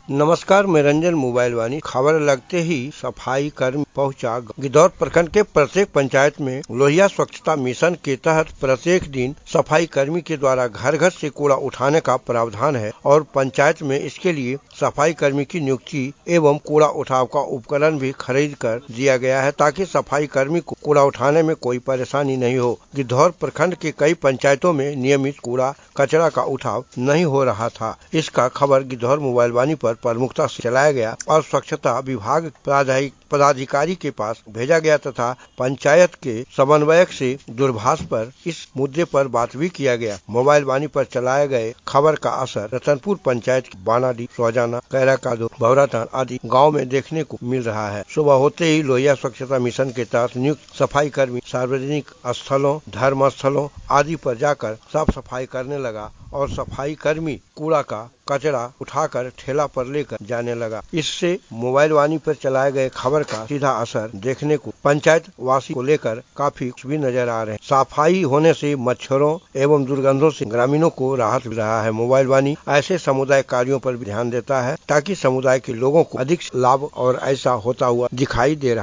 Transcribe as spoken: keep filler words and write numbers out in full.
नमस्कार, मैं रंजन मोबाइल वानी। खबर लगते ही सफाई कर्मी पहुंचा। गिद्धौर प्रखंड के प्रत्येक पंचायत में लोहिया स्वच्छता मिशन के तहत प्रत्येक दिन सफाई कर्मी के द्वारा घर घर से कूड़ा उठाने का प्रावधान है और पंचायत में इसके लिए सफाई कर्मी की नियुक्ति एवं कूड़ा उठाव का उपकरण भी खरीद कर दिया गया है ताकि सफाई कर्मी को कूड़ा उठाने में कोई परेशानी नहीं हो। गिद्धौर प्रखंड के कई पंचायतों में नियमित कूड़ा कचरा का उठाव नहीं हो रहा था। इसका खबर गिद्धौर मोबाइल वानी पर प्रमुखता से चलाया गया और स्वच्छता विभाग पदाधिकारी के पास भेजा गया तथा पंचायत के समन्वयक से दूरभाष पर इस मुद्दे पर बात भी किया गया। मोबाइल वानी पर चलाए गए खबर का असर रतनपुर पंचायत की बानाडी, रोजाना, कैराकादो, भवराटान आदि गाँव में देखने को मिल रहा है। सुबह होते ही लोहिया स्वच्छता मिशन के तहत नियुक्त सफाई कर्मी सार्वजनिक स्थलों, धर्म स्थलों आदि पर जाकर साफ सफाई करने लगा और सफाई कर्मी कूड़ा का कचरा उठाकर ठेला पर लेकर जाने लगा। इससे मोबाइल वानी पर चलाए गए खबर का सीधा असर देखने को पंचायत वासी को लेकर काफी खुश भी नजर आ रहे हैं। सफाई होने से मच्छरों एवं दुर्गंधों से ग्रामीणों को राहत मिल रहा है। मोबाइल वानी ऐसे समुदाय कार्यों पर भी ध्यान देता है ताकि समुदाय के लोगों को अधिक लाभ और ऐसा होता हुआ दिखाई दे रहा है।